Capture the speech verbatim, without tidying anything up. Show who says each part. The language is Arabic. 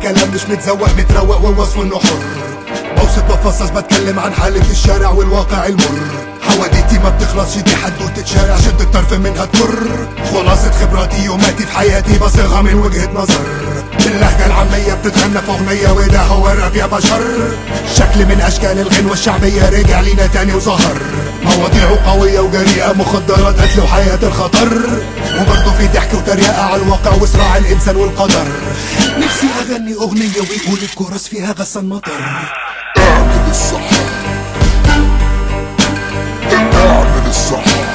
Speaker 1: كلام مش متزوق متروق ووصف انه حر. بوصف بفصص بتكلم عن حالة الشارع والواقع المر. حواديتي ما بتخلصش دي حدوتة شارع شد الطرف منها تمر. خلاصة خبراتي يوماتي في حياتي بصيغها من وجهة نظر. باللهجة العامية بتتغنى في اغنية وده هو الراب يا بشر. شكل من اشكال الغنوة الشعبية رجع لينا تاني وظهر. مواضيعه قوية وجريئة مخدرات قتل وحياة الخطر. وبرضه في ضحك وتريقة على الواقع وصراع الانسان والقدر. نفسي اغني اغنية ويقول الكورس فيها غسان مطر.
Speaker 2: اعمل الصح اعمل الصح